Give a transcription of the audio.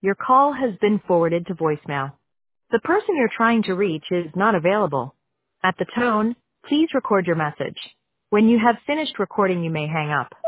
Your call has been forwarded to voicemail. The person you're trying to reach is not available. At the tone, please record your message. When you have finished recording, you may hang up.